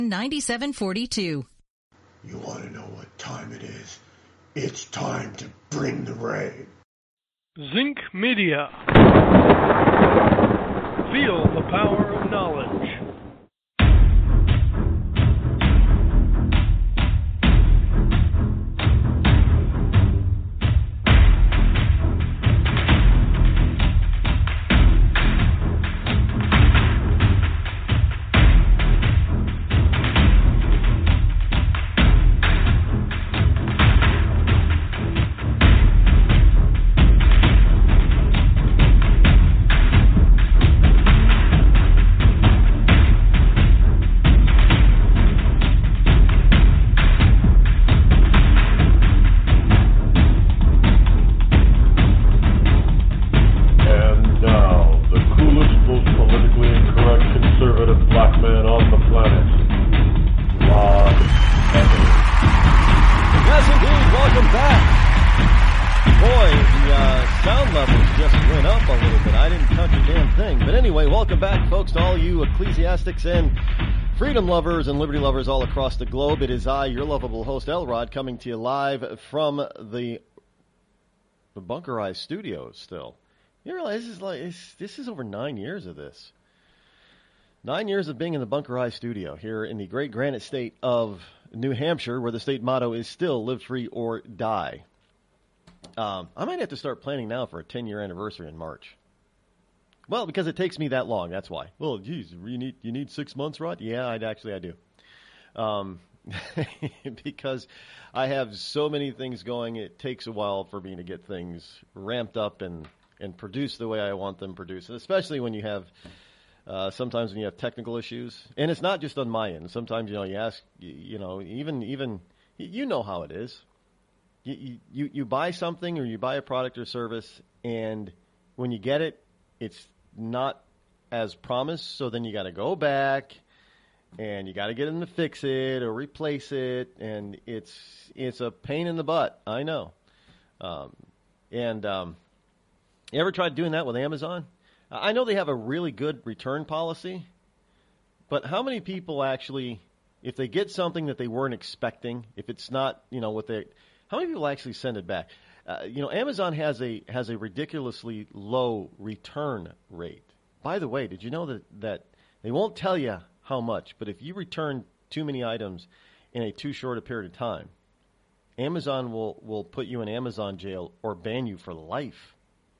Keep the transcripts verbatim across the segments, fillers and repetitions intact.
ninety-seven forty-two. You want to know what time it is? It's time to bring the rain. Zinc Media. Feel the power of knowledge. And freedom lovers and liberty lovers all across the globe. It is I, your lovable host, Elrod, coming to you live from the, the Bunkerized Studios still. You realize this is, like, it's, this is over nine years of this. Nine years of being in the Bunkerized Studio here in the great granite state of New Hampshire, where the state motto is still live free or die. Um, I might have to start planning now for a ten-year anniversary in March. Well, because it takes me that long, that's why. Well, geez, you need you need six months, Rod? Yeah, I'd actually I do. Um, because I have so many things going, it takes a while for me to get things ramped up and, and produced the way I want them produced, and especially when you have, uh, sometimes when you have technical issues. And it's not just on my end. Sometimes, you know, you ask, you, you know, even, even you know how it is. You, you, you buy something or you buy a product or service, and when you get it, it's not as promised, so then you got to go back and you got to get them to fix it or replace it, and it's it's a pain in the butt. I know. Um, and um, you ever tried doing that with Amazon? I know they have a really good return policy, but how many people actually, if they get something that they weren't expecting, if it's not, you know, what they, how many people actually send it back? Uh, you know, Amazon has a has a ridiculously low return rate. By the way, did you know that, that they won't tell you how much, but if you return too many items in a too short a period of time, Amazon will, will put you in Amazon jail or ban you for life.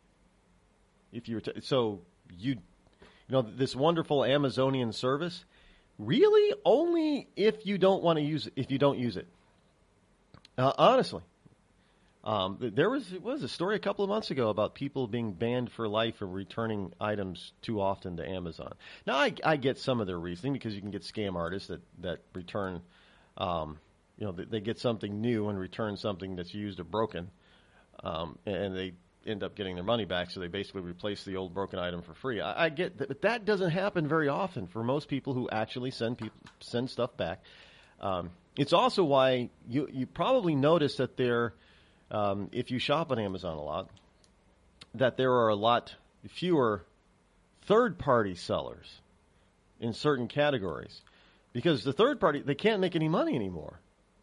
If you ret- so you you know this wonderful Amazonian service, really only if you don't want to use it, if you don't use it. Uh, honestly. Um, there was was a story a couple of months ago about people being banned for life for returning items too often to Amazon. Now, I, I get some of their reasoning because you can get scam artists that, that return, um, you know, they, they get something new and return something that's used or broken, um, and they end up getting their money back, so they basically replace the old broken item for free. I, I get that, but that doesn't happen very often for most people who actually send people send stuff back. Um, it's also why you you probably notice that they're Um, if you shop on Amazon a lot, that there are a lot fewer third-party sellers in certain categories, because the third party, they can't make any money anymore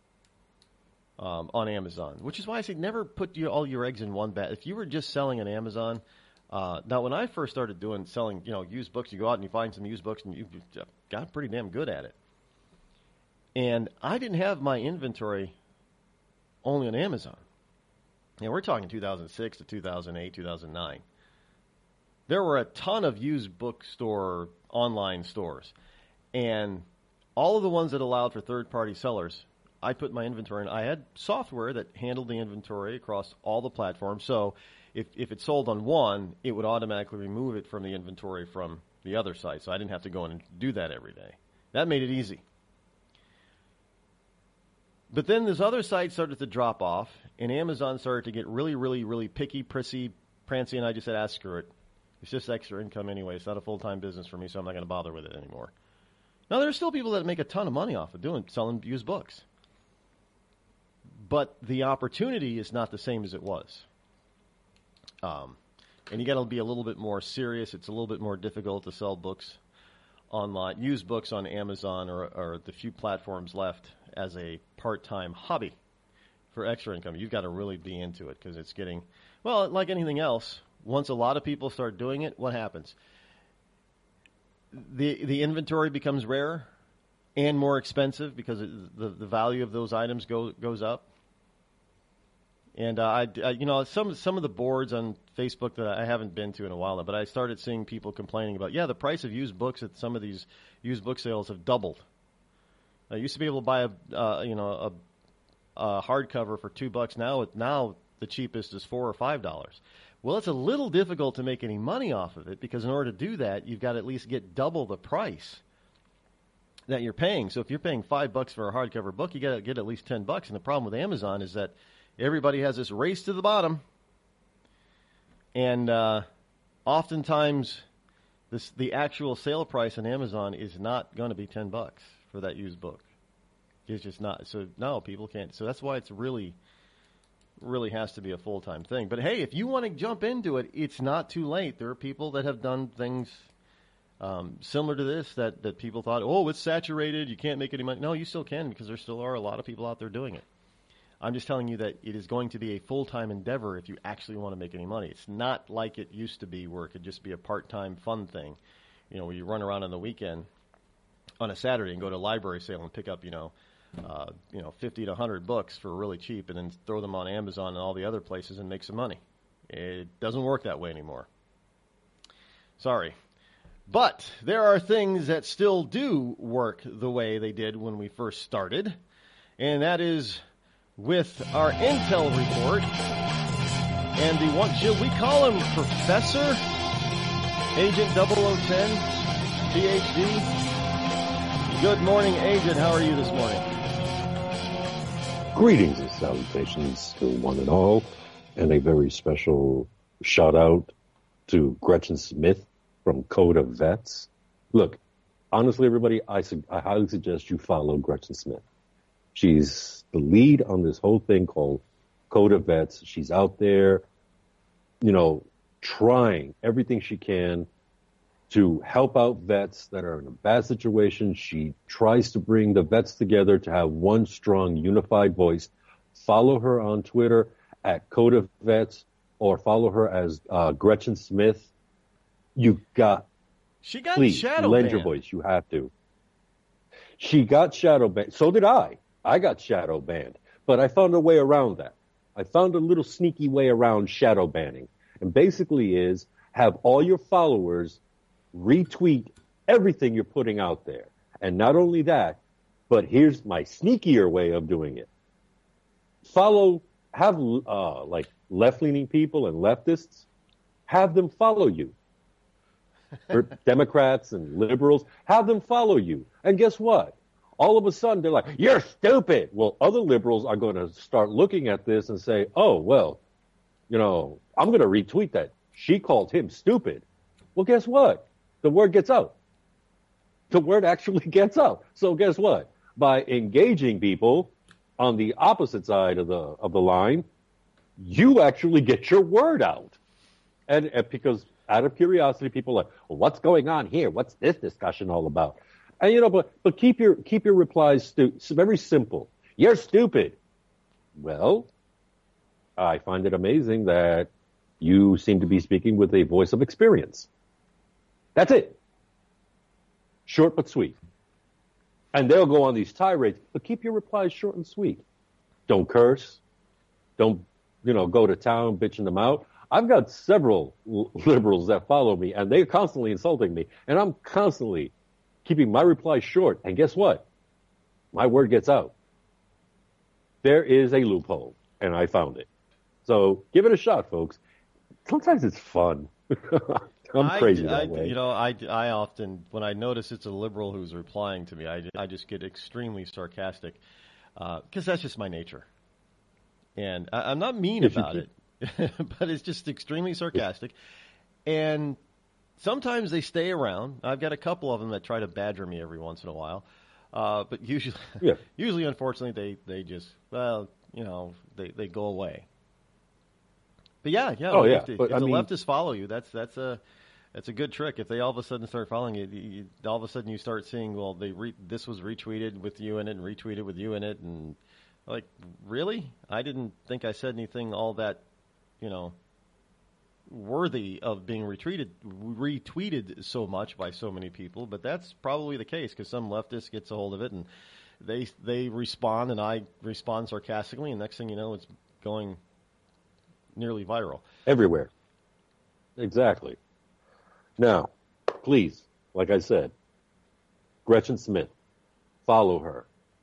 um, on Amazon, which is why I say never put your, all your eggs in one basket. If you were just selling on Amazon, uh, now when I first started doing selling, you know, used books, you go out and you find some used books and you got pretty damn good at it. And I didn't have my inventory only on Amazon. Yeah, we're talking two thousand six to two thousand eight, two thousand nine. There were a ton of used bookstore online stores, and all of the ones that allowed for third-party sellers, I put my inventory in. I had software that handled the inventory across all the platforms, so if, if it sold on one, it would automatically remove it from the inventory from the other site, so I didn't have to go in and do that every day. That made it easy. But then this other site started to drop off, and Amazon started to get really, really, really picky, prissy, prancy, and I just said, ah, screw it. It's just extra income anyway. It's not a full-time business for me, so I'm not going to bother with it anymore. Now, there are still people that make a ton of money off of doing selling used books. But the opportunity is not the same as it was. Um, and you got to be a little bit more serious. It's a little bit more difficult to sell books online, used books on Amazon or, or the few platforms left as a part-time hobby for extra income. You've got to really be into it because it's getting, well, like anything else, once a lot of people start doing it, what happens? The the inventory becomes rarer and more expensive because it, the the value of those items go, goes up. And uh, I, I, you know, some some of the boards on Facebook that I haven't been to in a while, but I started seeing people complaining about, yeah, the price of used books at some of these used book sales have doubled. I used to be able to buy a, uh, you know, a, a hardcover for two bucks. Now, now the cheapest is four or five dollars. Well, it's a little difficult to make any money off of it because in order to do that, you've got to at least get double the price that you're paying. So if you're paying five bucks for a hardcover book, you got to get at least ten bucks. And the problem with Amazon is that everybody has this race to the bottom, and uh, oftentimes this, the actual sale price on Amazon is not going to be ten bucks for that used book. It's just not. So no, people can't. So that's why it's really, really has to be a full-time thing. But hey, if you want to jump into it, it's not too late. There are people that have done things um, similar to this that, that people thought, oh, it's saturated, you can't make any money. No, you still can because there still are a lot of people out there doing it. I'm just telling you that it is going to be a full-time endeavor if you actually want to make any money. It's not like it used to be where it could just be a part-time fun thing, you know, where you run around on the weekend on a Saturday and go to a library sale and pick up, you know, uh, you know, fifty to one hundred books for really cheap and then throw them on Amazon and all the other places and make some money. It doesn't work that way anymore. Sorry. But there are things that still do work the way they did when we first started, and that is with our Intel report, and the one, should we call him Professor Agent double oh ten, P H D? Good morning, Agent. How are you this morning? Greetings and salutations to one and all, and a very special shout out to Gretchen Smith from Code of Vets. Look, honestly, everybody, I, su- I highly suggest you follow Gretchen Smith. She's the lead on this whole thing called Code of Vets. She's out there, you know, trying everything she can to help out vets that are in a bad situation. She tries to bring the vets together to have one strong, unified voice. Follow her on Twitter at Code of Vets or follow her as uh, Gretchen Smith. You got, she got please, shadow lend banned. your voice. You have to. She got shadow banned. So did I. I got shadow banned, but I found a way around that. I found a little sneaky way around shadow banning, and basically is have all your followers retweet everything you're putting out there. And not only that, but here's my sneakier way of doing it. Follow, have uh, like left-leaning people and leftists, have them follow you. Or Democrats and liberals, have them follow you. And guess what? All of a sudden, they're like, you're stupid. Well, other liberals are going to start looking at this and say, oh, well, you know, I'm going to retweet that. She called him stupid. Well, guess what? The word gets out. The word actually gets out. So guess what? By engaging people on the opposite side of the of the line, you actually get your word out. And, and because out of curiosity, people are like, well, what's going on here? What's this discussion all about? And, you know, but, but keep your, keep your replies stu- very simple. You're stupid. Well, I find it amazing that you seem to be speaking with a voice of experience. That's it. Short but sweet. And they'll go on these tirades, but keep your replies short and sweet. Don't curse. Don't, you know, go to town bitching them out. I've got several liberals that follow me, and they're constantly insulting me, and I'm constantly keeping my replies short. And guess what? My word gets out. There is a loophole, and I found it. So give it a shot, folks. Sometimes it's fun. I'm crazy I, that I, way. You know, I, I often, when I notice it's a liberal who's replying to me, I, I just get extremely sarcastic because uh, that's just my nature. And I, I'm not mean about it, but it's just extremely sarcastic. And sometimes they stay around. I've got a couple of them that try to badger me every once in a while. Uh, but usually, yeah. usually, unfortunately, they, they just, well, you know, they, they go away. But yeah, yeah. Oh, if yeah. the, But, if I the mean, leftists follow you, that's that's a It's a good trick. If they all of a sudden start following you, you, you all of a sudden you start seeing, well, they re- this was retweeted with you in it and retweeted with you in it, and like, really? I didn't think I said anything all that, you know, worthy of being retweeted retweeted so much by so many people. But that's probably the case because some leftist gets a hold of it and they they respond, and I respond sarcastically, and next thing you know, it's going nearly viral everywhere. Exactly. Now, please, like I said, Gretchen Smith, follow her,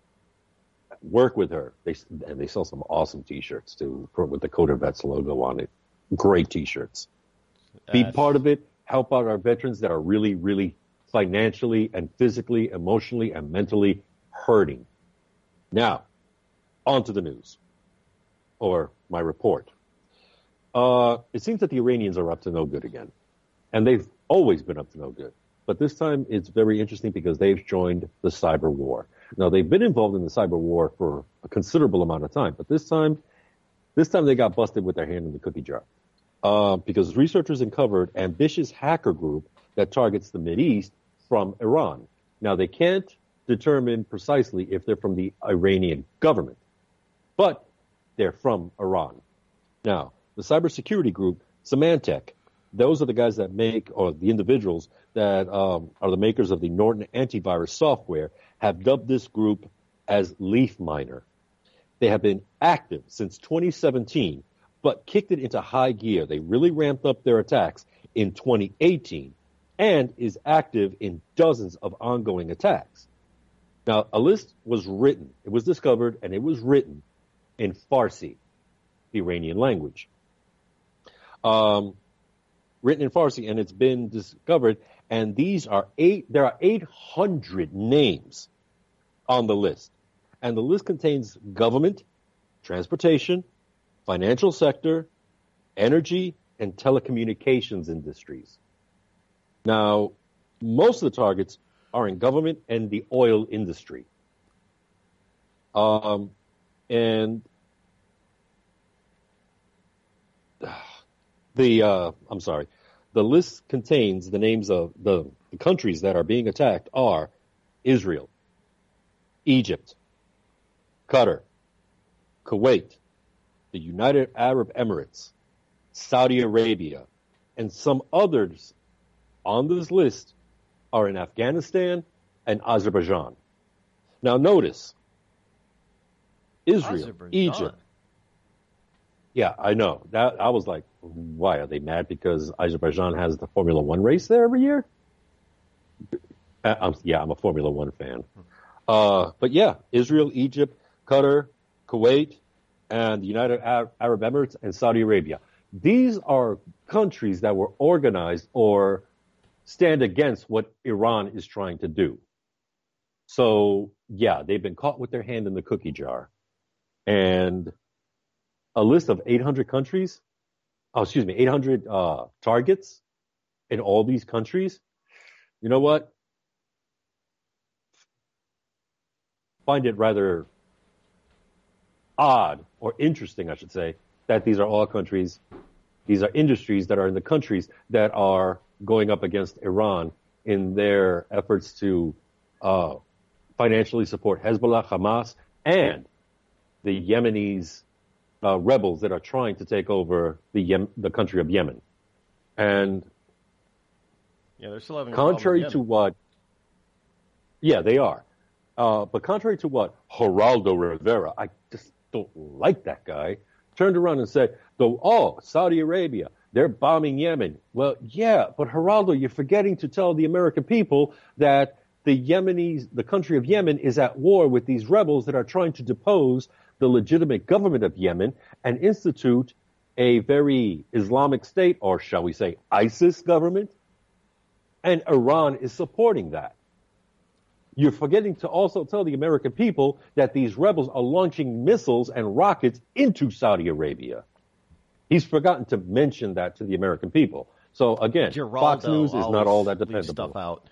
work with her. They and they sell some awesome T-shirts too, with the Coda Vets logo on it. Great T-shirts. Be Uh, part of it. Help out our veterans that are really, really financially and physically, emotionally, and mentally hurting. Now, on to the news, or my report. Uh, it seems that the Iranians are up to no good again, and they've always been up to no good. But this time it's very interesting because they've joined the cyber war. Now, they've been involved in the cyber war for a considerable amount of time, but this time, this time they got busted with their hand in the cookie jar. Uh, because researchers uncovered ambitious hacker group that targets the Mideast from Iran. Now, they can't determine precisely if they're from the Iranian government, but they're from Iran. Now, the cybersecurity group, Symantec, those are the guys that make, or the individuals that um, are the makers of the Norton antivirus software, have dubbed this group as Leaf Miner. They have been active since twenty seventeen, but kicked it into high gear. They really ramped up their attacks in twenty eighteen and is active in dozens of ongoing attacks. Now, a list was written, it was discovered, and it was written in Farsi, the Iranian language. Um, written in Farsi, and it's been discovered, and these are eight, there are eight hundred names on the list. And the list contains government, transportation, financial sector, energy, and telecommunications industries. Now, most of the targets are in government and the oil industry. Um, and the, uh, I'm sorry, the list contains the names of the, the countries that are being attacked are Israel, Egypt, Qatar, Kuwait, the United Arab Emirates, Saudi Arabia, and some others on this list are in Afghanistan and Azerbaijan. Now notice, Israel, Azerbaijan. Egypt. Yeah, I know. That I was like, why are they mad because Azerbaijan has the Formula One race there every year? Uh, I'm, yeah, I'm a Formula One fan. Uh, but yeah, Israel, Egypt, Qatar, Kuwait, and the United Arab Emirates and Saudi Arabia. These are countries that were organized or stand against what Iran is trying to do. So, yeah, they've been caught with their hand in the cookie jar. And a list of eight hundred countries, oh, excuse me, eight hundred uh, targets in all these countries. You know what? Find it rather odd or interesting, I should say, that these are all countries, these are industries that are in the countries that are going up against Iran in their efforts to uh, financially support Hezbollah, Hamas, and the Yemenis uh, rebels that are trying to take over the Yem- the country of Yemen. And yeah, they're still having a contrary problem to with what, yeah, they are. Uh, but contrary to what Geraldo Rivera, I just don't like that guy, turned around and said, "Though, oh, Saudi Arabia, they're bombing Yemen." Well, yeah, but Geraldo, you're forgetting to tell the American people that the Yemenis, the country of Yemen, is at war with these rebels that are trying to depose the legitimate government of Yemen and institute a very Islamic state, or shall we say ISIS government, and Iran is supporting that. You're forgetting to also tell the American people that these rebels are launching missiles and rockets into Saudi Arabia. He's forgotten to mention that to the American people. So again, Geraldo Fox News is not all that leaves dependable. Stuff out.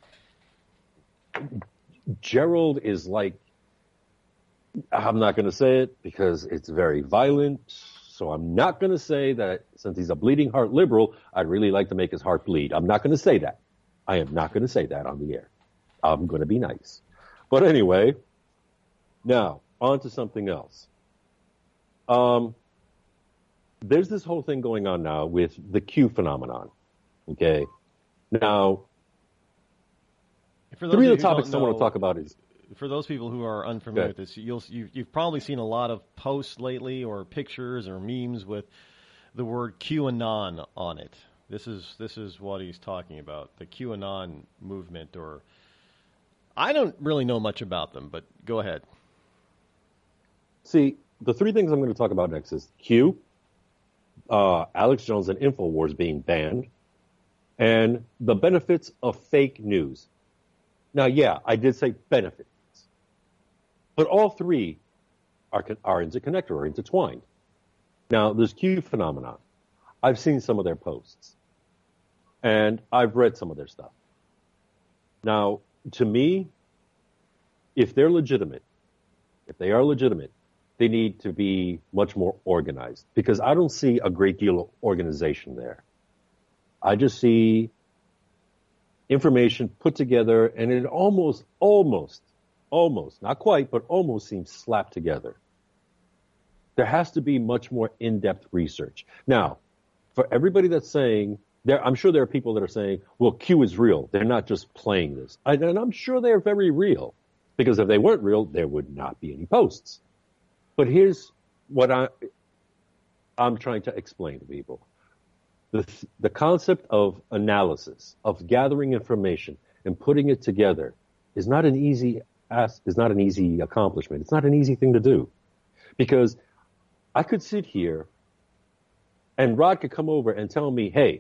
Gerald is like, I'm not going to say it because it's very violent, So I'm not going to say that since he's a bleeding heart liberal, I'd really like to make his heart bleed. I'm not going to say that. I am not going to say that on the air. I'm going to be nice. But anyway, now on to something else. Um, there's this whole thing going on now with the Q phenomenon. Okay. Now, For those three of you the who topics I don't want to know, talk about is For those people who are unfamiliar Okay. with this, you'll, you, you've probably seen a lot of posts lately or pictures or memes with the word QAnon on it. This is this is what he's talking about, the QAnon movement. Or I don't really know much about them, but go ahead. See, the three things I'm going to talk about next is Q, uh, Alex Jones and InfoWars being banned, and the benefits of fake news. Now, yeah, I did say benefits, but all three are are interconnected or intertwined. Now, this Q phenomenon, I've seen some of their posts, and I've read some of their stuff. Now, to me, if they're legitimate, if they are legitimate, they need to be much more organized, because I don't see a great deal of organization there. I just see information put together, and it almost, almost, almost, not quite, but almost seems slapped together. There has to be much more in-depth research. Now, for everybody that's saying, there, I'm sure there are people that are saying, well, Q is real. They're not just playing this. I, and I'm sure they're very real, because if they weren't real, there would not be any posts. But here's what I, I'm trying to explain to people. The, the concept of analysis, of gathering information and putting it together is not an easy is not an easy accomplishment. It's not an easy thing to do, because I could sit here and Rod could come over and tell me, hey,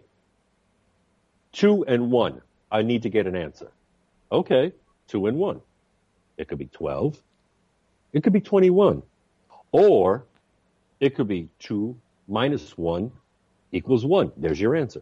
two and one, I need to get an answer. Okay, two and one. It could be twelve. It could be twenty-one. Or it could be two minus one equals one. There's your answer.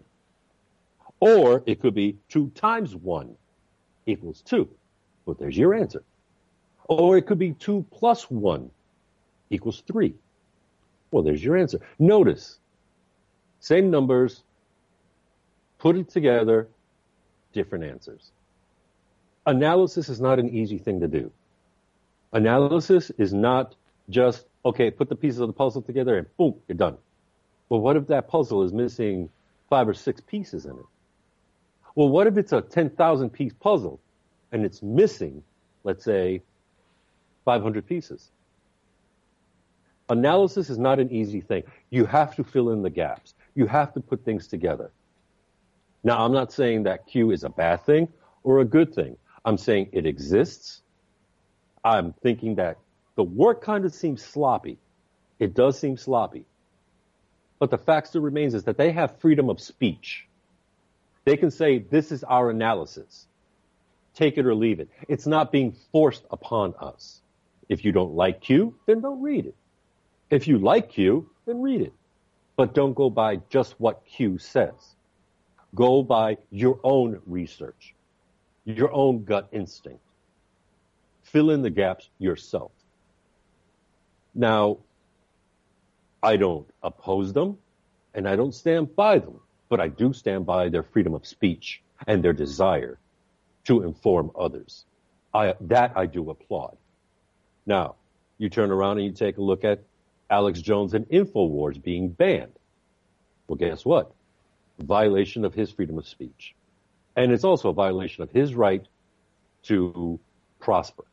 Or it could be two times one equals two. But there's your answer. Or it could be two plus one equals three. Well, there's your answer. Notice, same numbers, put it together, different answers. Analysis is not an easy thing to do. Analysis is not just, okay, put the pieces of the puzzle together and boom, you're done. Well, what if that puzzle is missing five or six pieces in it? Well, what if it's a ten thousand piece puzzle and it's missing, let's say, five hundred pieces? Analysis is not an easy thing. You have to fill in the gaps. You have to put things together. Now, I'm not saying that Q is a bad thing or a good thing. I'm saying it exists. I'm thinking that the work kind of seems sloppy. It does seem sloppy. But the fact still remains is that they have freedom of speech. They can say, this is our analysis. Take it or leave it. It's not being forced upon us. If you don't like Q, then don't read it. If you like Q, then read it. But don't go by just what Q says. Go by your own research, your own gut instinct. Fill in the gaps yourself. Now, I don't oppose them, and I don't stand by them, but I do stand by their freedom of speech and their desire to inform others. I, that I do applaud. Now, you turn around and you take a look at Alex Jones and InfoWars being banned. Well, guess what? Violation of his freedom of speech. And it's also a violation of his right to prosper.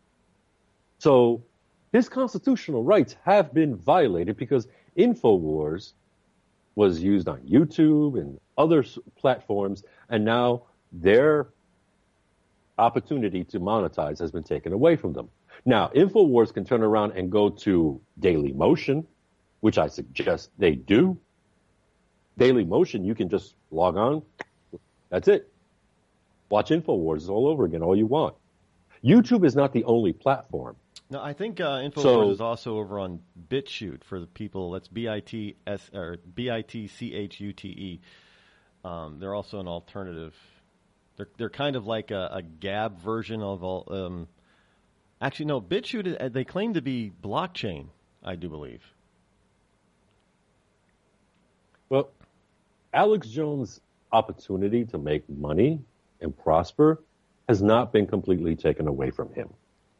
So his constitutional rights have been violated because InfoWars was used on YouTube and other platforms, and now their opportunity to monetize has been taken away from them. Now, InfoWars can turn around and go to Daily Motion, which I suggest they do. Daily Motion, you can just log on. That's it. Watch InfoWars all over again, all you want. YouTube is not the only platform. No, I think uh, InfoWars So- is also over on BitChute for the people. That's B I T S or B I T C H U T E. Um, they're also an alternative. They're they're kind of like a, a Gab version of all. Um, actually, no, BitChute. They claim to be blockchain. I do believe. Well, Alex Jones' opportunity to make money and prosper has not been completely taken away from him.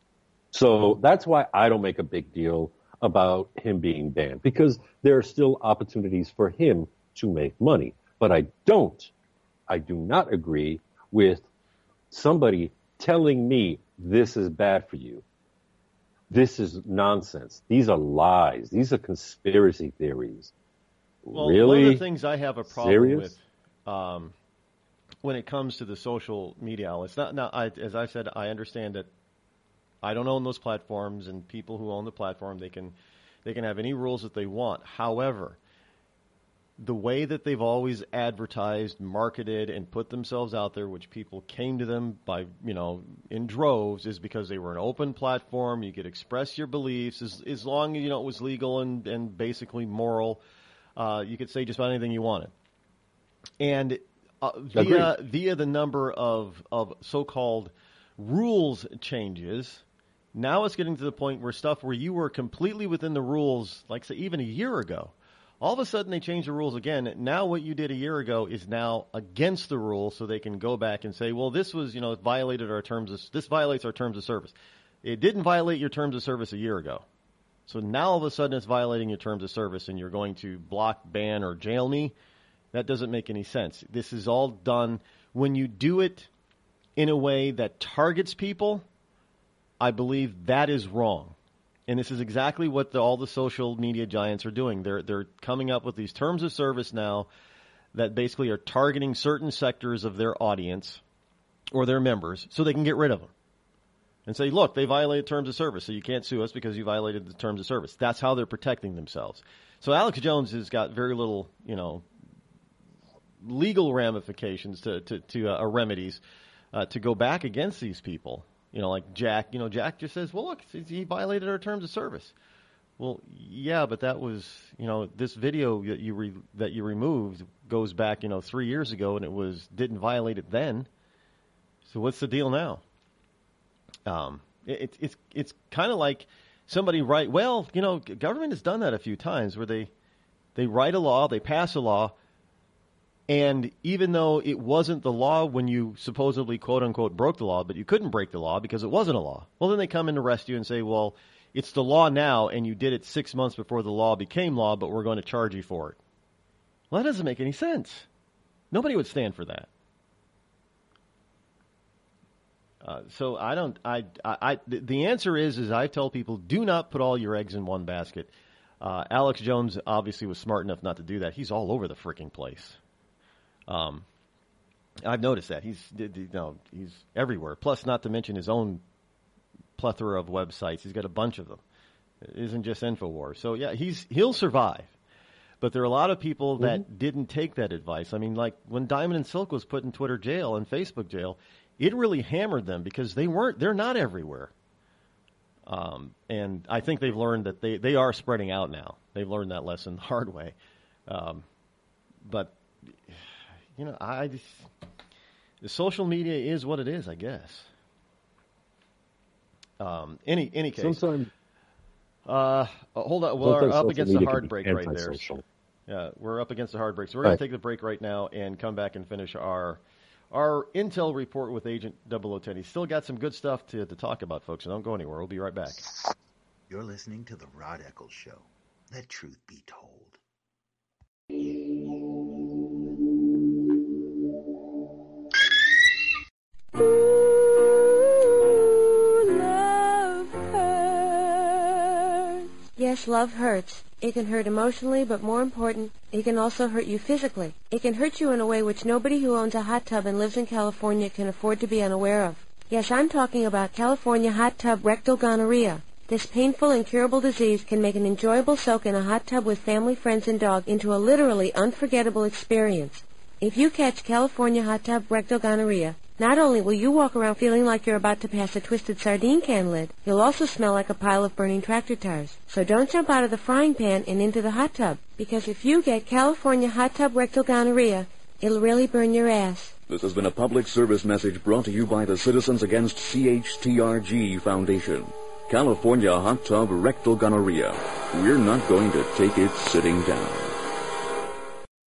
So that's why I don't make a big deal about him being banned, because there are still opportunities for him to make money. But I don't, I do not agree with somebody telling me this is bad for you. This is nonsense. These are lies. These are conspiracy theories. Well, really? one of the things I have a problem Serious? with um, when it comes to the social media outlets, not, now, I, as I said, I understand that I don't own those platforms, and people who own the platform, they can they can have any rules that they want. However, the way that they've always advertised, marketed, and put themselves out there, which people came to them by, you know, in droves, is because they were an open platform. You could express your beliefs as, as long as, you know, it was legal and, and basically moral. Uh, you could say just about anything you wanted. And uh, via, via the number of, of so-called rules changes, now it's getting to the point where stuff where you were completely within the rules, like say even a year ago, all of a sudden they change the rules again. Now what you did a year ago is now against the rules, so they can go back and say, well, this was, you know, it violated our terms of, this violates our terms of service. It didn't violate your terms of service a year ago. So now all of a sudden it's violating your terms of service and you're going to block, ban, or jail me. That doesn't make any sense. This is all done when you do it in a way that targets people. I believe that is wrong. And this is exactly what the, all the social media giants are doing. They're they're coming up with these terms of service now that basically are targeting certain sectors of their audience or their members so they can get rid of them. And say, look, they violated terms of service, so you can't sue us because you violated the terms of service. That's how they're protecting themselves. So Alex Jones has got very little, you know, legal ramifications to, to, to uh, remedies uh, to go back against these people. You know, like Jack, you know, Jack just says, well, look, he violated our terms of service. Well, yeah, but that was, you know, this video that you re- that you removed goes back, you know, three years ago, and it was didn't violate it then. So what's the deal now? Um, it, it's it's kind of like somebody write, well, you know, government has done that a few times where they they write a law, they pass a law, and even though it wasn't the law when you supposedly, quote unquote, broke the law, but you couldn't break the law because it wasn't a law, well, then they come and arrest you and say, well, it's the law now, and you did it six months before the law became law, but we're going to charge you for it. Well, that doesn't make any sense. Nobody would stand for that. Uh, so I don't. I, I, I. The answer is, is I tell people, do not put all your eggs in one basket. Uh, Alex Jones obviously was smart enough not to do that. He's all over the freaking place. Um, I've noticed that he's, you know, he's everywhere. Plus, not to mention his own plethora of websites. He's got a bunch of them. It isn't just InfoWars. So yeah, he's he'll survive. But there are a lot of people that mm-hmm. didn't take that advice. I mean, like when Diamond and Silk was put in Twitter jail and Facebook jail, it really hammered them because they weren't. They're not everywhere. Um, and I think they've learned that they, they are spreading out now. They've learned that lesson the hard way. Um, but you know, I just, the social media is what it is, I guess. Um, any any case. Sometimes. Uh, hold on. We're up against the hard break right there. Yeah, we're up against the hard break. So we're going to take the break right now and come back and finish our our intel report with Agent double oh ten. He's still got some good stuff to, to talk about, folks, so don't go anywhere. We'll be right back. You're listening to The Rod Eccles Show. Let truth be told. Yes, love hurts. It can hurt emotionally, but more important, it can also hurt you physically. It can hurt you in a way which nobody who owns a hot tub and lives in California can afford to be unaware of. Yes, I'm talking about California hot tub rectal gonorrhea. This painful, incurable disease can make an enjoyable soak in a hot tub with family, friends, and dog into a literally unforgettable experience. If you catch California hot tub rectal gonorrhea, not only will you walk around feeling like you're about to pass a twisted sardine can lid, you'll also smell like a pile of burning tractor tires. So don't jump out of the frying pan and into the hot tub, because if you get California hot tub rectal gonorrhea, it'll really burn your ass. This has been a public service message brought to you by the Citizens Against C H T R G Foundation. California hot tub rectal gonorrhea. We're not going to take it sitting down.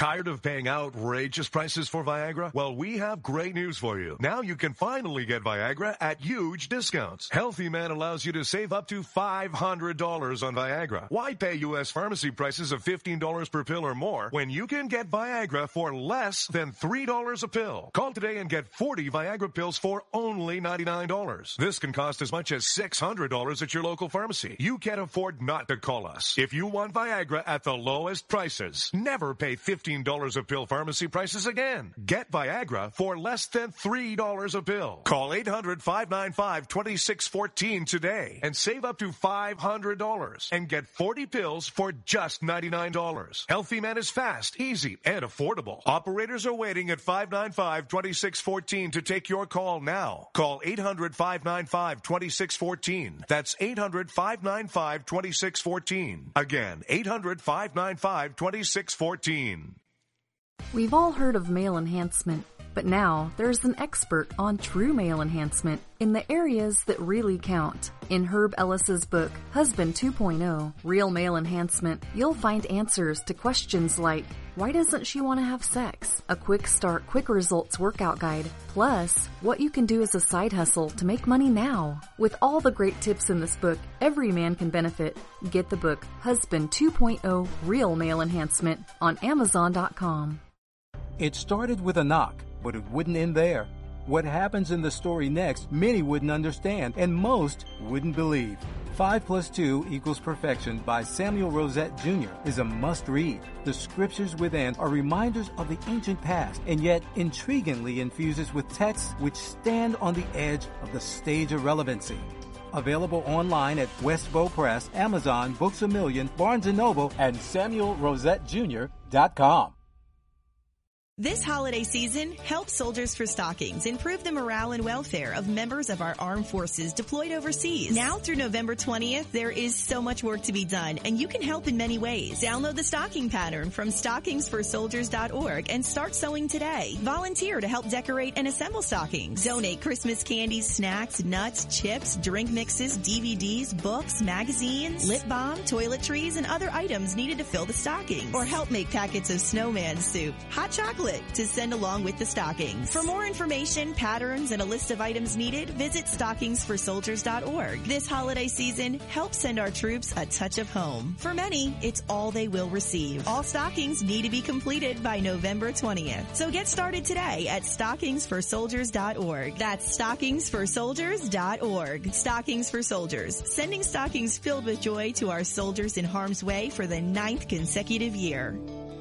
Tired of paying outrageous prices for Viagra? Well, we have great news for you. Now you can finally get Viagra at huge discounts. Healthy Man allows you to save up to five hundred dollars on Viagra. Why pay U S pharmacy prices of fifteen dollars per pill or more when you can get Viagra for less than three dollars a pill? Call today and get forty Viagra pills for only ninety-nine dollars. This can cost as much as six hundred dollars at your local pharmacy. You can't afford not to call us. If you want Viagra at the lowest prices, never pay fifteen dollars a pill pharmacy prices again. Get Viagra for less than three dollars a pill. Call eight hundred, five nine five, two six one four today and save up to five hundred dollars and get forty pills for just ninety-nine dollars. Healthy Man is fast, easy, and affordable. Operators are waiting at five nine five, two six one four to take your call now. Call eight hundred, five nine five, two six one four. That's eight hundred, five nine five, two six one four. Again, eight hundred, five nine five, two six one four. We've all heard of male enhancement, but now there's an expert on true male enhancement in the areas that really count. In Herb Ellis's book, Husband two point oh, Real Male Enhancement, you'll find answers to questions like, why doesn't she want to have sex? A quick start, quick results workout guide, plus what you can do as a side hustle to make money now. With all the great tips in this book, every man can benefit. Get the book, Husband two point oh, Real Male Enhancement, on Amazon dot com. It started with a knock, but it wouldn't end there. What happens in the story next, many wouldn't understand, and most wouldn't believe. Five plus two equals perfection by Samuel Rosette Junior is a must-read. The scriptures within are reminders of the ancient past, and yet intriguingly infuses with texts which stand on the edge of the stage of relevancy. Available online at Westbow Press, Amazon, Books A Million, Barnes and Noble, and Samuel Rosette Junior dot com. This holiday season, help Soldiers for Stockings improve the morale and welfare of members of our armed forces deployed overseas. Now through November twentieth, there is so much work to be done, and you can help in many ways. Download the stocking pattern from stockings for soldiers dot org and start sewing today. Volunteer to help decorate and assemble stockings. Donate Christmas candies, snacks, nuts, chips, drink mixes, D V Ds, books, magazines, lip balm, toiletries, and other items needed to fill the stockings. Or help make packets of snowman soup, hot chocolate, to send along with the stockings. For more information, patterns, and a list of items needed, visit stockings for soldiers dot org. This holiday season, help send our troops a touch of home. For many, it's all they will receive. All stockings need to be completed by November twentieth. So get started today at stockings for soldiers dot org. That's stockings for soldiers dot org. Stockings for Soldiers, sending stockings filled with joy to our soldiers in harm's way for the ninth consecutive year.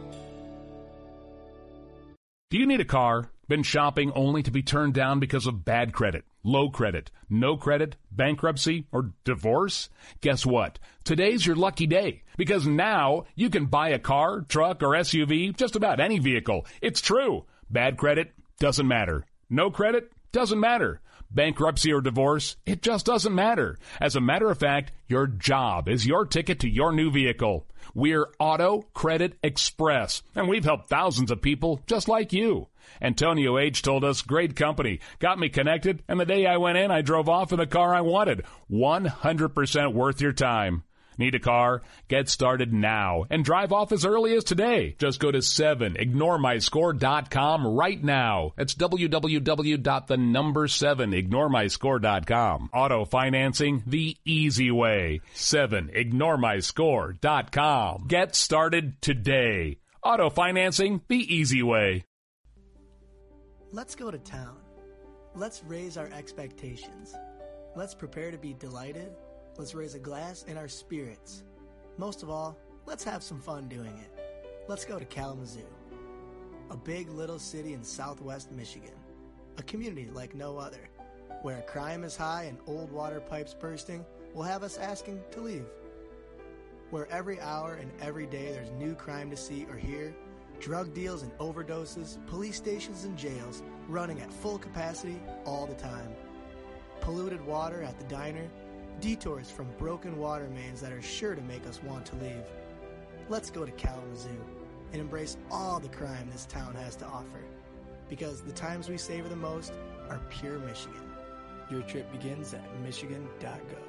Do you need a car? Been shopping only to be turned down because of bad credit, low credit, no credit, bankruptcy, or divorce? Guess what? Today's your lucky day, because now you can buy a car, truck, or S U V, just about any vehicle. It's true. Bad credit doesn't matter. No credit doesn't matter. Bankruptcy or divorce, it just doesn't matter. As a matter of fact, your job is your ticket to your new vehicle. We're Auto Credit Express, and we've helped thousands of people just like you. Antonio H. told us, great company, got me connected, and the day I went in, I drove off in the car I wanted. one hundred percent worth your time. Need a car? Get started now and drive off as early as today. Just go to seven ignore my score dot com right now. That's w w w dot the number seven ignore my score dot com. Auto financing the easy way. seven ignore my score dot com. Get started today. Auto financing the easy way. Let's go to town. Let's raise our expectations. Let's prepare to be delighted. Let's raise a glass in our spirits. Most of all, let's have some fun doing it. Let's go to Kalamazoo, a big little city in southwest Michigan, a community like no other, where crime is high and old water pipes bursting will have us asking to leave. Where every hour and every day there's new crime to see or hear, drug deals and overdoses, police stations and jails running at full capacity all the time. Polluted water at the diner, detours from broken water mains that are sure to make us want to leave. Let's go to Kalamazoo and embrace all the crime this town has to offer, because the times we savor the most are pure Michigan. Your trip begins at michigan dot gov.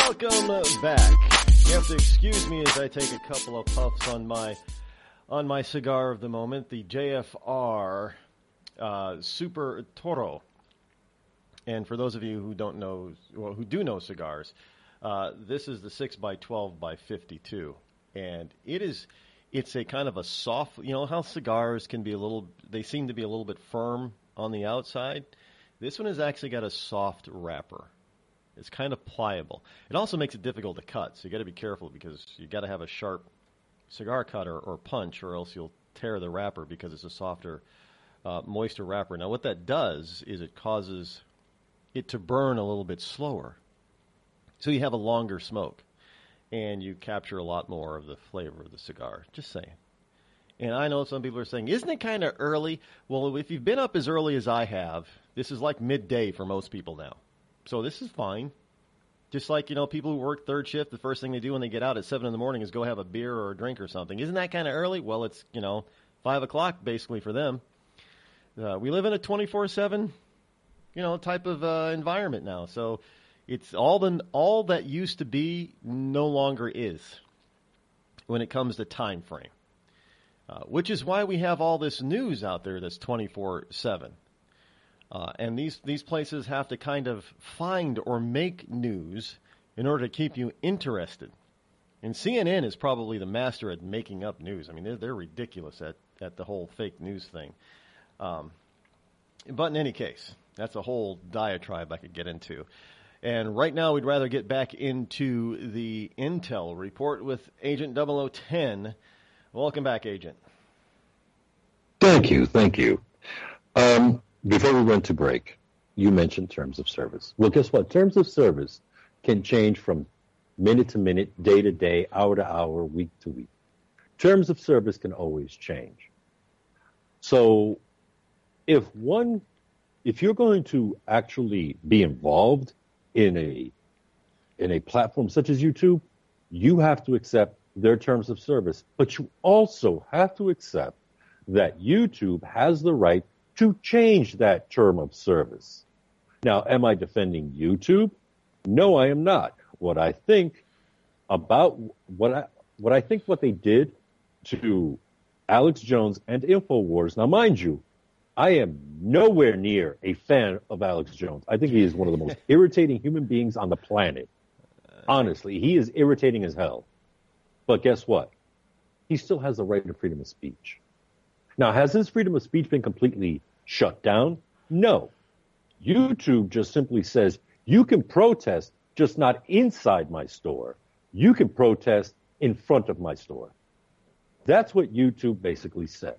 Welcome back. You have to excuse me as I take a couple of puffs on my on my cigar of the moment, the J F R uh, Super Toro. And for those of you who don't know, well, who do know cigars, uh, this is the six by twelve by fifty-two, and it is it's a kind of a soft. You know how cigars can be a little, they seem to be a little bit firm on the outside. This one has actually got a soft wrapper. It's kind of pliable. It also makes it difficult to cut, so you got to be careful because you got to have a sharp cigar cutter or punch, or else you'll tear the wrapper because it's a softer, uh, moister wrapper. Now, what that does is it causes it to burn a little bit slower, so you have a longer smoke, and you capture a lot more of the flavor of the cigar. Just saying. And I know some people are saying, isn't it kind of early? Well, if you've been up as early as I have, this is like midday for most people now. So this is fine. Just like, you know, people who work third shift, the first thing they do when they get out at seven in the morning is go have a beer or a drink or something. Isn't that kind of early? Well, it's, you know, five o'clock basically for them. Uh, we live in a twenty-four seven, you know, type of uh, environment now. So it's all the all that used to be no longer is when it comes to time frame, uh, which is why we have all this news out there that's twenty-four seven. Uh, and these, these places have to kind of find or make news in order to keep you interested. And C N N is probably the master at making up news. I mean, they're, they're ridiculous at, at the whole fake news thing. Um, but in any case, that's a whole diatribe I could get into. And right now, we'd rather get back into the Intel report with Agent double oh ten. Welcome back, Agent. Thank you. Thank you. Um, Before we went to break, you mentioned terms of service. Well, guess what? Terms of service can change from minute to minute, day to day, hour to hour, week to week. Terms of service can always change. So if one, if you're going to actually be involved in a in a platform such as YouTube, you have to accept their terms of service. But you also have to accept that YouTube has the right to change that term of service. Now, am I defending YouTube? No, I am not. What I think about what I what I think what they did to Alex Jones and InfoWars. Now, mind you, I am nowhere near a fan of Alex Jones. I think he is one of the most irritating human beings on the planet. Honestly, he is irritating as hell. But guess what? He still has the right to freedom of speech. Now, has his freedom of speech been completely shut down? No. YouTube just simply says, you can protest, just not inside my store. You can protest in front of my store. That's what YouTube basically said.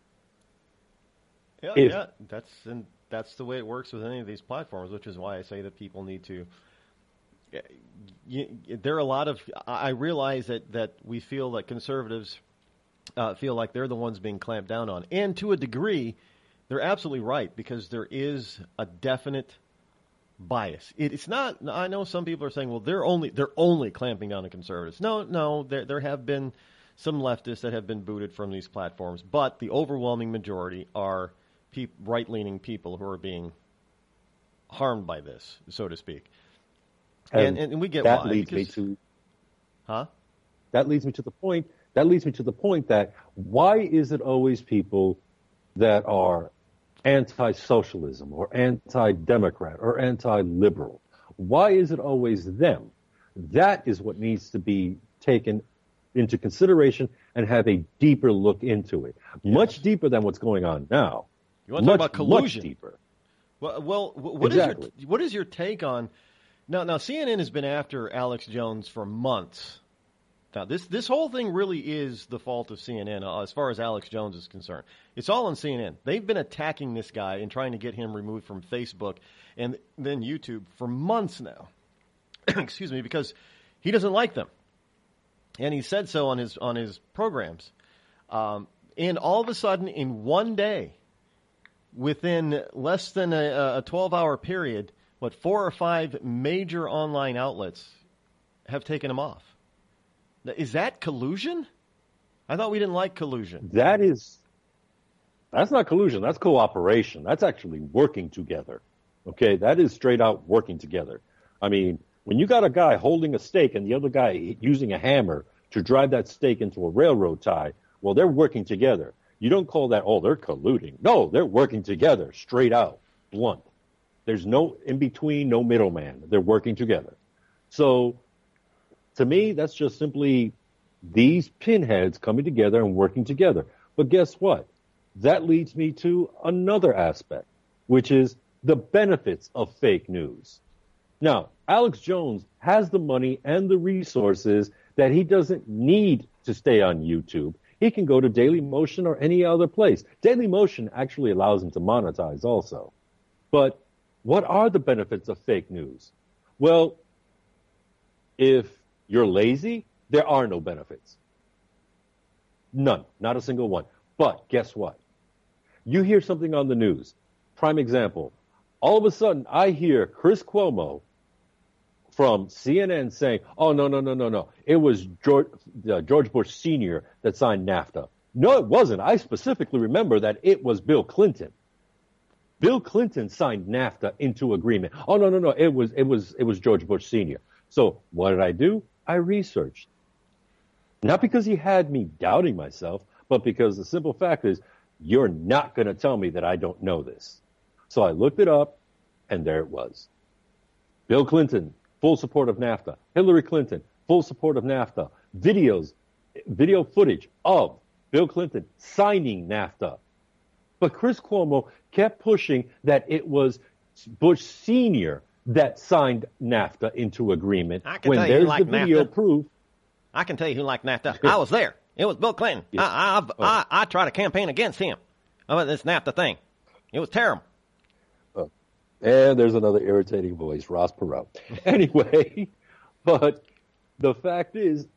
Yeah, If, yeah, that's and that's the way it works with any of these platforms, which is why I say that people need to. You, there are a lot of. I realize that, that we feel that conservatives uh, feel like they're the ones being clamped down on, and to a degree, they're absolutely right because there is a definite bias. It, it's not. I know some people are saying, well, they're only they're only clamping down on conservatives. No, no, there there have been some leftists that have been booted from these platforms, but the overwhelming majority are pe- right-leaning people who are being harmed by this, so to speak. And, and, and we get that why. leads because, me to, huh? That leads me to the point. That leads me to the point that why is it always people that are anti-socialism or anti-democrat or anti-liberal? Why is it always them? That is what needs to be taken into consideration and have a deeper look into it. Yes. Much deeper than what's going on now. You want to much, talk about collusion? Much deeper. Well, well what exactly. is your what is your take on now? Now, C N N has been after Alex Jones for months. Now, this this whole thing really is the fault of C N N uh, as far as Alex Jones is concerned. It's all on C N N. They've been attacking this guy and trying to get him removed from Facebook and then YouTube for months now. Excuse me, because he doesn't like them. And he said so on his on his programs. Um, and all of a sudden, in one day, within less than a, a twelve-hour period, what, four or five major online outlets have taken him off. Is that collusion? I thought we didn't like collusion. That is, that's not collusion. That's cooperation. That's actually working together. Okay, that is straight out working together. I mean, When you got a guy holding a stake and the other guy using a hammer to drive that stake into a railroad tie, well, they're working together. You don't call that, oh, they're colluding. No, they're working together, straight out, blunt. There's no in between, no middleman. They're working together. So, to me, that's just simply these pinheads coming together and working together. But guess what? That leads me to another aspect, which is the benefits of fake news. Now, Alex Jones has the money and the resources that he doesn't need to stay on YouTube. He can go to Dailymotion or any other place. Dailymotion actually allows him to monetize also. But what are the benefits of fake news? Well, if you're lazy, there are no benefits. None. Not a single one. But guess what? You hear something on the news. Prime example. All of a sudden, I hear Chris Cuomo from C N N saying, oh, no, no, no, no, no. It was George, uh, George Bush Senior that signed NAFTA. No, it wasn't. I specifically remember that it was Bill Clinton. Bill Clinton signed NAFTA into agreement. Oh, no, no, no. It was, it was, it was George Bush Senior So what did I do? I researched. Not because he had me doubting myself, but because the simple fact is, you're not going to tell me that I don't know this. So I looked it up, and there it was. Bill Clinton, full support of NAFTA. Hillary Clinton, full support of NAFTA. Videos, video footage of Bill Clinton signing NAFTA. But Chris Cuomo kept pushing that it was Bush Senior that signed NAFTA into agreement. I can when tell you there's who liked the video NAFTA. proof. I can tell you who liked NAFTA. I was there. It was Bill Clinton. Yes. I, I've, Oh. I I tried to campaign against him about this NAFTA thing. It was terrible. Oh. And there's another irritating voice, Ross Perot. Anyway, but the fact is,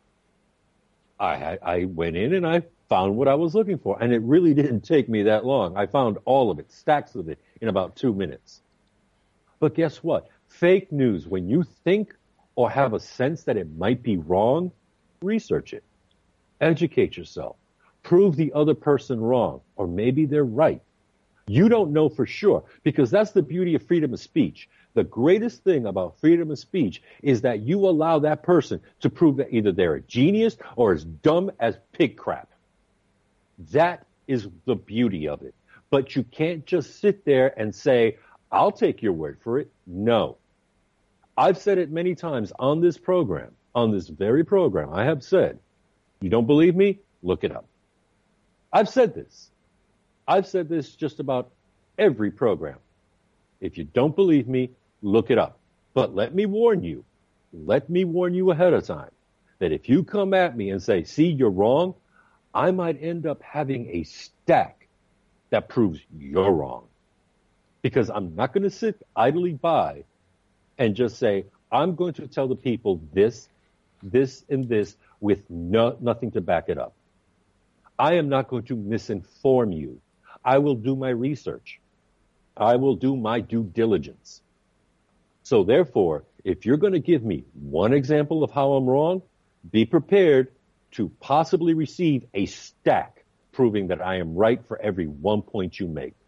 I had, I went in and I found what I was looking for, and it really didn't take me that long. I found all of it, stacks of it, in about two minutes. But guess what? Fake news, when you think or have a sense that it might be wrong, research it. Educate yourself. Prove the other person wrong, or maybe they're right. You don't know for sure, because that's the beauty of freedom of speech. The greatest thing about freedom of speech is that you allow that person to prove that either they're a genius or as dumb as pig crap. That is the beauty of it. But you can't just sit there and say, I'll take your word for it. No. I've said it many times on this program, on this very program. I have said, you don't believe me? Look it up. I've said this. I've said this just about every program. If you don't believe me, look it up. But let me warn you, let me warn you ahead of time that if you come at me and say, see, you're wrong, I might end up having a stack that proves you're wrong. Because I'm not going to sit idly by and just say, I'm going to tell the people this, this, and this with no, nothing to back it up. I am not going to misinform you. I will do my research. I will do my due diligence. So therefore, if you're going to give me one example of how I'm wrong, be prepared to possibly receive a stack proving that I am right for every one point you make.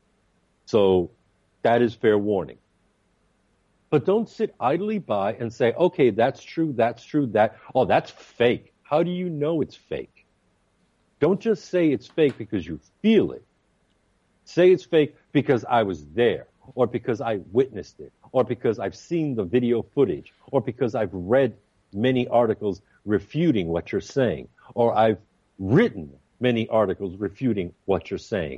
So that is fair warning. But don't sit idly by and say, okay, that's true, that's true, that, oh, that's fake. How do you know it's fake? Don't just say it's fake because you feel it. Say it's fake because I was there, or because I witnessed it, or because I've seen the video footage, or because I've read many articles refuting what you're saying, or I've written many articles refuting what you're saying.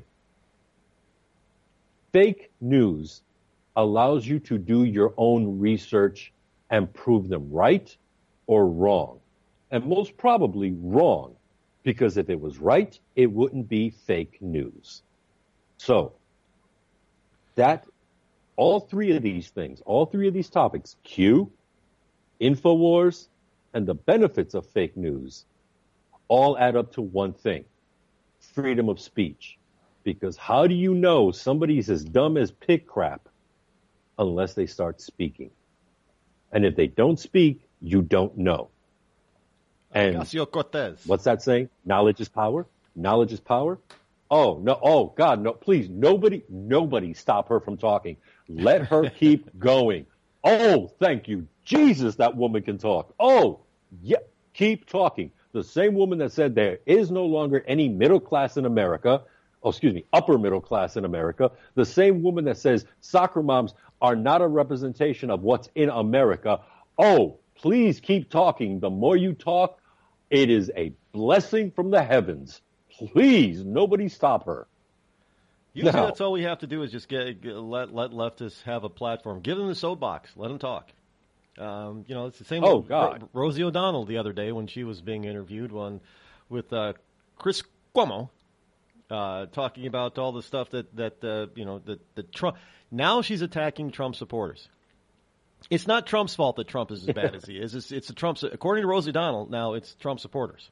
Fake news allows you to do your own research and prove them right or wrong. And most probably wrong, because if it was right, it wouldn't be fake news. So, that, all three of these things, all three of these topics, Q, InfoWars, and the benefits of fake news, all add up to one thing: freedom of speech. Because how do you know somebody's as dumb as pig crap unless they start speaking? And if they don't speak, you don't know. And Ocasio-Cortez. What's that saying? Knowledge is power? Knowledge is power? Oh, no. Oh, God, no. Please, nobody, nobody stop her from talking. Let her keep going. Oh, thank you, Jesus, that woman can talk. Oh, yeah, keep talking. The same woman that said there is no longer any middle class in America, oh, excuse me, upper middle class in America. The same woman that says soccer moms are not a representation of what's in America. Oh, please keep talking. The more you talk, it is a blessing from the heavens. Please, nobody stop her. Usually Now, that's all we have to do is just get, get let let leftists have a platform. Give them the soapbox. Let them talk. Um, you know, it's the same Oh, with God. Ro- Rosie O'Donnell the other day when she was being interviewed on, with uh, Chris Cuomo, uh, talking about all the stuff that, that uh, you know, that, that Trump... Now she's attacking Trump supporters. It's not Trump's fault that Trump is as bad as he is. It's, it's the Trump... According to Rosie O'Donnell, now it's Trump supporters.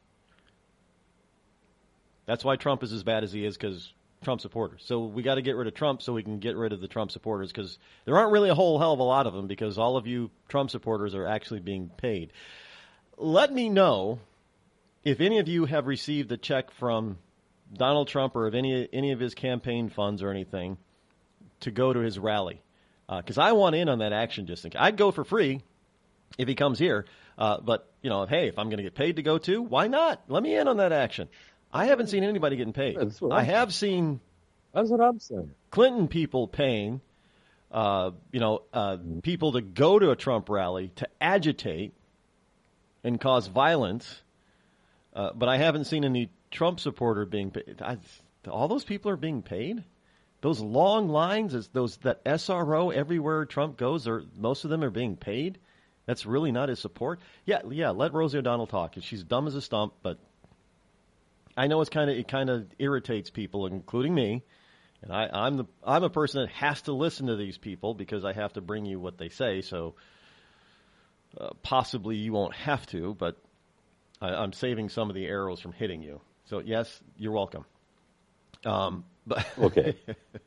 That's why Trump is as bad as he is, because Trump supporters. So we got to get rid of Trump so we can get rid of the Trump supporters, because there aren't really a whole hell of a lot of them, because all of you Trump supporters are actually being paid. Let me know if any of you have received a check from Donald Trump or of any any of his campaign funds or anything to go to his rally, because uh, I want in on that action. Just think I'd go for free if he comes here, uh, but you know, hey, if I'm going to get paid to go to, why not? Let me in on that action. I haven't seen anybody getting paid. I have seen. That's what I'm saying. Clinton people paying, uh, you know, uh, people to go to a Trump rally to agitate and cause violence, uh, but I haven't seen any Trump supporter being paid. I, all those people are being paid. Those long lines, is those that S R O everywhere Trump goes, are most of them are being paid. That's really not his support. Yeah, yeah. Let Rosie O'Donnell talk. She's dumb as a stump, but I know it's kind of it kind of irritates people, including me. And I, I'm the I'm a person that has to listen to these people because I have to bring you what they say. So uh, possibly you won't have to, but I, I'm saving some of the arrows from hitting you. So yes, you're welcome. Um, but okay.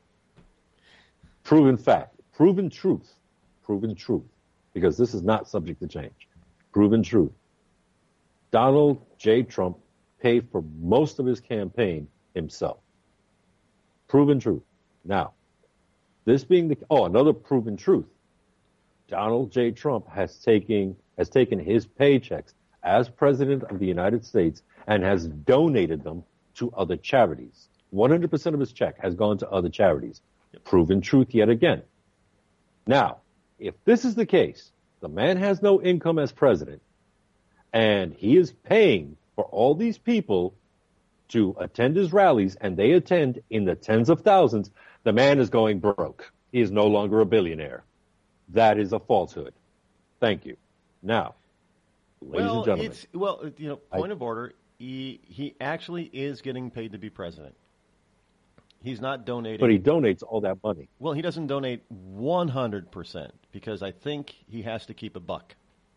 Proven fact, proven truth, proven truth, because this is not subject to change. Proven truth. Donald J. Trump paid for most of his campaign himself. Proven truth. Now, this being the oh, another proven truth. Donald J. Trump has taken has taken his paychecks as president of the United States and has donated them to other charities. one hundred percent of his check has gone to other charities. Proven truth yet again. Now, if this is the case, the man has no income as president, and he is paying for all these people to attend his rallies, and they attend in the tens of thousands, the man is going broke. He is no longer a billionaire. That is a falsehood. Thank you. Now, ladies well, and gentlemen. It's, well, you know, point I, of order, he, he actually is getting paid to be president. He's not donating. But he donates all that money. Well, he doesn't donate one hundred percent because I think he has to keep a buck.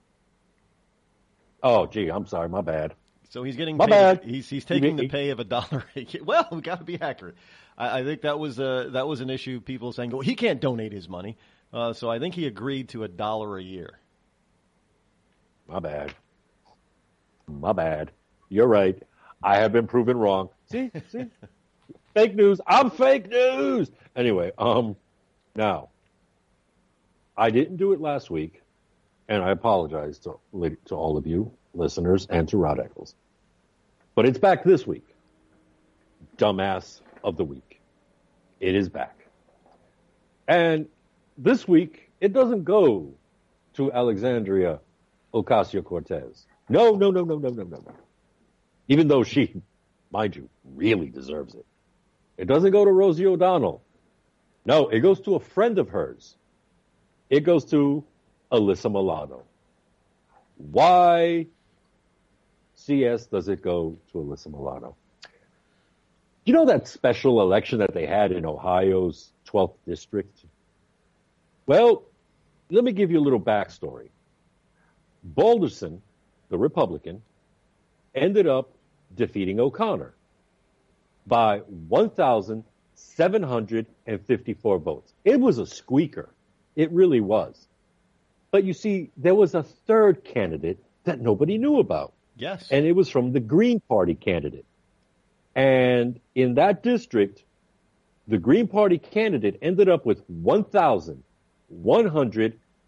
Oh, gee, I'm sorry. My bad. So he's getting My paid. bad. He's he's taking He- the pay of a dollar. Well, we got to be accurate. I, I think that was a that was an issue. People saying, "Well, he can't donate his money." Uh, so I think he agreed to a dollar a year. My bad. My bad. You're right. I have been proven wrong. See, see, fake news. I'm fake news. Anyway, um, now I didn't do it last week, and I apologize to to all of you listeners and to Rod Eccles. But it's back this week. Dumbass of the week. It is back. And this week, it doesn't go to Alexandria Ocasio-Cortez. No, no, no, no, no, no, no, no. Even though she, mind you, really deserves it. It doesn't go to Rosie O'Donnell. No, it goes to a friend of hers. It goes to Alyssa Milano. Why, C S, does it go to Alyssa Milano? You know that special election that they had in Ohio's twelfth district? Well, let me give you a little backstory. Balderson, the Republican, ended up defeating O'Connor by one thousand seven hundred fifty-four votes. It was a squeaker. It really was. But you see, there was a third candidate that nobody knew about. Yes. And it was from the Green Party candidate. And in that district, the Green Party candidate ended up with one thousand one hundred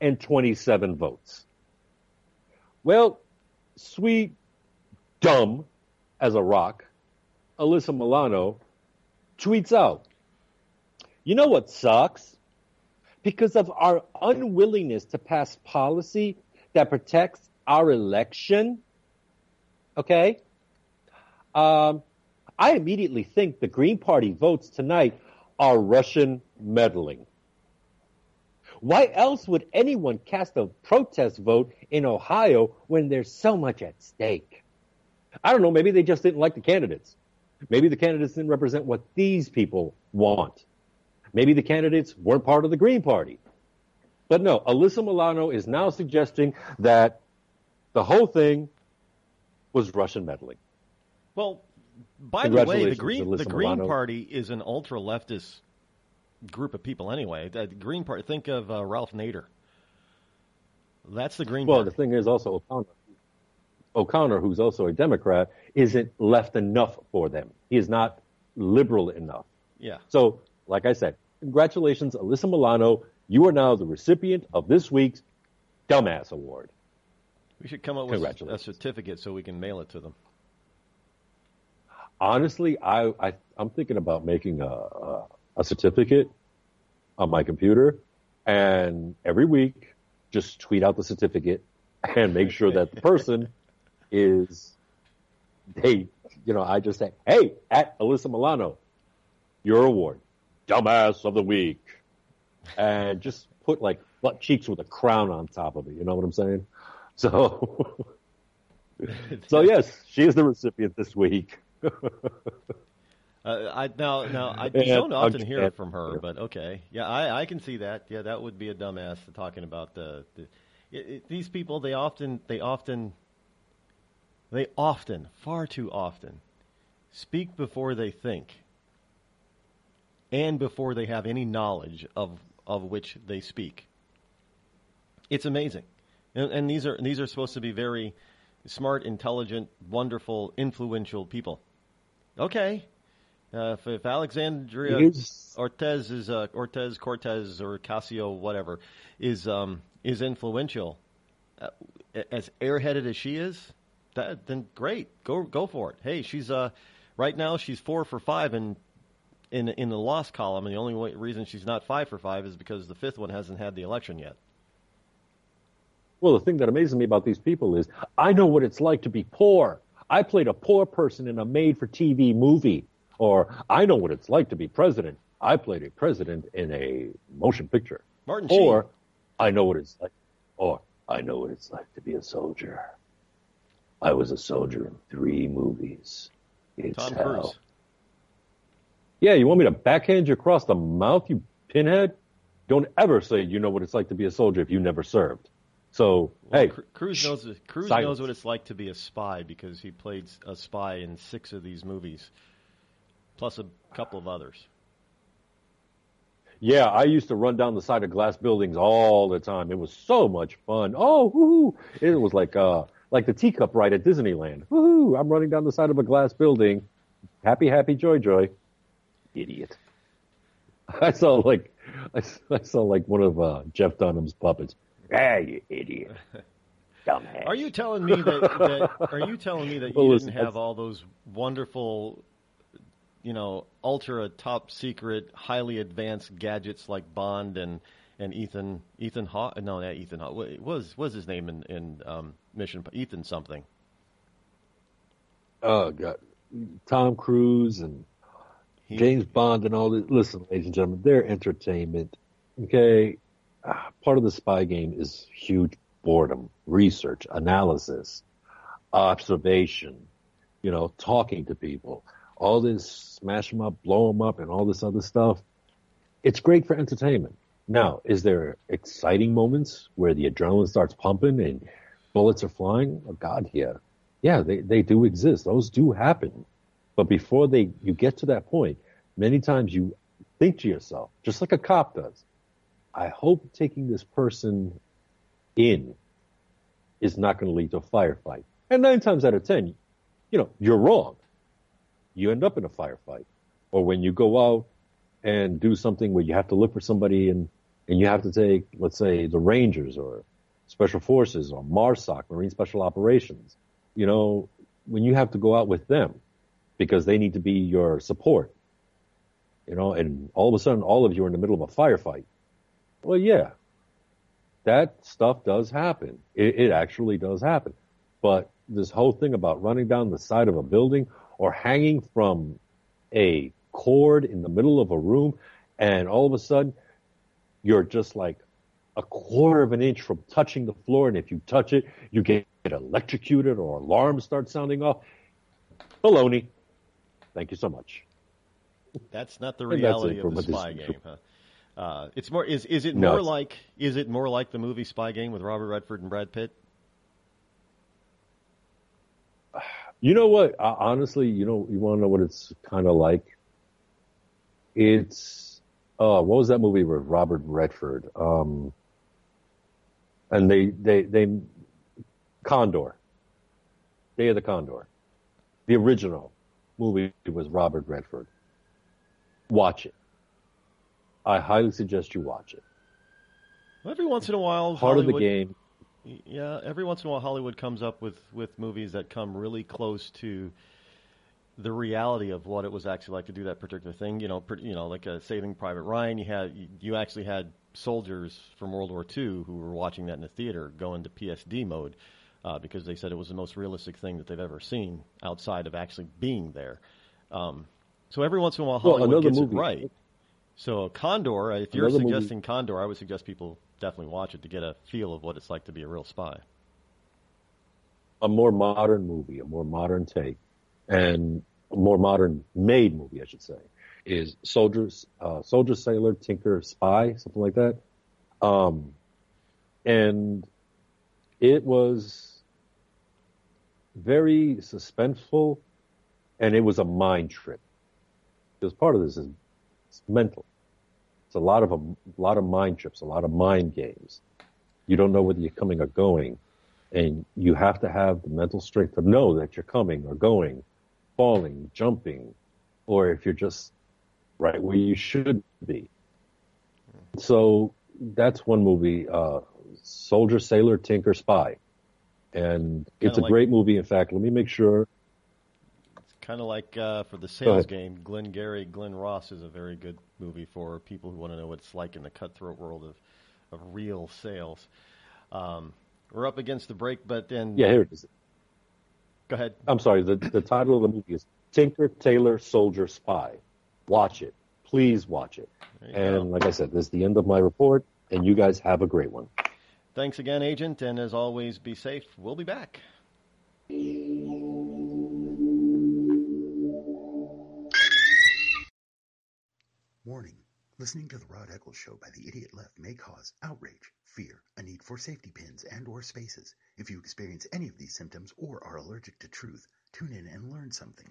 twenty-seven votes. Well, sweet, dumb as a rock, Alyssa Milano tweets out, "You know what sucks? Because of our unwillingness to pass policy that protects our election, okay, um, I immediately think the Green Party votes tonight are Russian meddling. Why else would anyone cast a protest vote in Ohio when there's so much at stake? I don't know, maybe they just didn't like the candidates. Maybe the candidates didn't represent what these people want. Maybe the candidates weren't part of the Green Party. But no, Alyssa Milano is now suggesting that the whole thing was Russian meddling." Well, by the way, the Green the Green Party is an ultra-leftist group of people anyway. The Green Party, think of uh, Ralph Nader. That's the Green well, Party. Well, the thing is also O'Connor, O'Connor, who's also a Democrat, isn't left enough for them. He is not liberal enough. Yeah. So, like I said, congratulations, Alyssa Milano. You are now the recipient of this week's Dumbass Award. We should come up with a certificate so we can mail it to them. Honestly, I, I I'm thinking about making a, a a certificate on my computer, and every week just tweet out the certificate and make sure that the person is, hey, you know, I just say, hey, at Alyssa Milano, your award, Dumbass of the Week, and just put like butt cheeks with a crown on top of it. You know what I'm saying? So, so yes, she is the recipient this week. Uh, I now now I Yeah, don't often okay. hear from her, but okay, yeah, I, I can see that. Yeah, that would be a dumbass talking about the, the it, it, these people. They often they often they often far too often speak before they think, and before they have any knowledge of of which they speak. It's amazing, and, and these are these are supposed to be very smart, intelligent, wonderful, influential people. Okay. Uh, if, if Alexandria Here's- Ortez is uh, Ortez Cortez or Casio whatever is um, is influential, uh, as airheaded as she is, that, then great, go go for it. Hey, she's uh, right now she's four for five in in in the loss column, and the only way, reason she's not five for five is because the fifth one hasn't had the election yet. Well, the thing that amazes me about these people is I know what it's like to be poor. I played a poor person in a made-for-T V movie. Or I know what it's like to be president. I played a president in a motion picture. Martin Or Sheen. I know what it's like. Or I know what it's like to be a soldier. I was a soldier in three movies. It's Tom hell. Cruise. Yeah, you want me to backhand you across the mouth, you pinhead? Don't ever say you know what it's like to be a soldier if you never served. So, Well, hey, Cru- Cruz knows Cruz silence. knows what it's like to be a spy because he played a spy in six of these movies, plus a couple of others. Yeah, I used to run down the side of glass buildings all the time. It was so much fun. Oh, woohoo! It was like uh like the teacup ride at Disneyland. Woohoo! I'm running down the side of a glass building. Happy, happy, joy, joy. Idiot. I saw like I, I saw like one of uh, Jeff Dunham's puppets. Ah, you idiot. Dumbass. Are you telling me that, that are you telling me that Well, you listen, didn't have that's- all those wonderful, you know, ultra top secret, highly advanced gadgets like Bond and, and Ethan Ethan Hawke? No, not Ethan Hawke. What was what was his name in in um, Mission? Ethan something. Oh God, Tom Cruise and He- James Bond and all this. Listen, ladies and gentlemen, they're entertainment. Okay, Ah, part of the spy game is huge boredom, research, analysis, observation. You know, talking to people. All this smash them up, blow them up, and all this other stuff. It's great for entertainment. Now, is there exciting moments where the adrenaline starts pumping and bullets are flying? Oh God, yeah. Yeah, they, they do exist. Those do happen. But before they you get to that point, many times you think to yourself, just like a cop does, I hope taking this person in is not going to lead to a firefight. And nine times out of ten, you know, you're wrong. You end up in a firefight. Or when you go out and do something where you have to look for somebody and and you have to take, let's say, the Rangers or Special Forces or MARSOC, Marine Special Operations, you know, when you have to go out with them because they need to be your support, you know, and all of a sudden all of you are in the middle of a firefight. Well, yeah, that stuff does happen. It, it actually does happen. But this whole thing about running down the side of a building or hanging from a cord in the middle of a room, and all of a sudden you're just like a quarter of an inch from touching the floor, and if you touch it, you get electrocuted or alarms start sounding off. Baloney. Thank you so much. That's not the reality of the Spy Game, huh? Uh, it's more. Is is it No, more it's- like? Is it more like the movie Spy Game with Robert Redford and Brad Pitt? You know what? Uh, honestly, you know, you want to know what it's kind of like? It's, uh, what was that movie with Robert Redford? Um, and they, they, they, Condor. Day of the Condor. The original movie was Robert Redford. Watch it. I highly suggest you watch it. Every once in a while, Part of the Hollywood- game. Yeah, every once in a while, Hollywood comes up with, with movies that come really close to the reality of what it was actually like to do that particular thing. You know, per, you know, like a Saving Private Ryan. You had you, you actually had soldiers from World War Two who were watching that in the theater go into P S D mode uh, because they said it was the most realistic thing that they've ever seen outside of actually being there. Um, so every once in a while, Well, Hollywood another gets movie- it right. So Condor, if you're Another movie- suggesting Condor, I would suggest people definitely watch it to get a feel of what it's like to be a real spy. A more modern movie, a more modern take, and a more modern made movie, I should say, is Soldiers, uh, Soldier, Sailor, Tinker, Spy, something like that. Um, and it was very suspenseful, and it was a mind trip. Because part of this is it's mental. It's a lot of a, a lot of mind trips, a lot of mind games. You don't know whether you're coming or going, and you have to have the mental strength to know that you're coming or going, falling, jumping, or if you're just right where you should be. So that's one movie, uh, Soldier, Sailor, Tinker, Spy. And it's a like- great movie. In fact, let me make sure. Kind of like uh, for the Go sales ahead. game, Glenn Gary, Glenn Ross is a very good movie for people who want to know what it's like in the cutthroat world of, of real sales. Um, we're up against the break, but then... Yeah, here it is. Go ahead. I'm sorry. The, the title of the movie is Tinker, Tailor, Soldier, Spy. Watch it. Please watch it. you And go. like I said, this is the end of my report, and you guys have a great one. Thanks again, Agent, and as always, be safe. We'll be back. Warning. Listening to the Rod Eccles Show by the Idiot Left may cause outrage, fear, a need for safety pins and or spaces. If you experience any of these symptoms or are allergic to truth, tune in and learn something.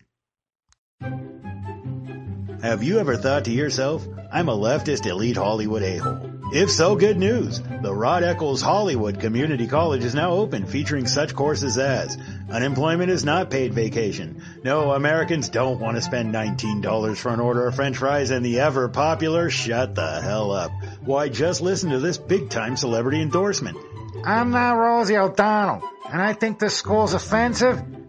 Have you ever thought to yourself, I'm a leftist elite Hollywood a-hole? If so, good news. The Rod Eccles Hollywood Community College is now open, featuring such courses as unemployment is not paid vacation. No, Americans don't want to spend nineteen dollars for an order of french fries, and the ever popular shut the hell up. Why, just listen to this big-time celebrity endorsement. I'm not Rosie O'Donnell, and I think this school's offensive.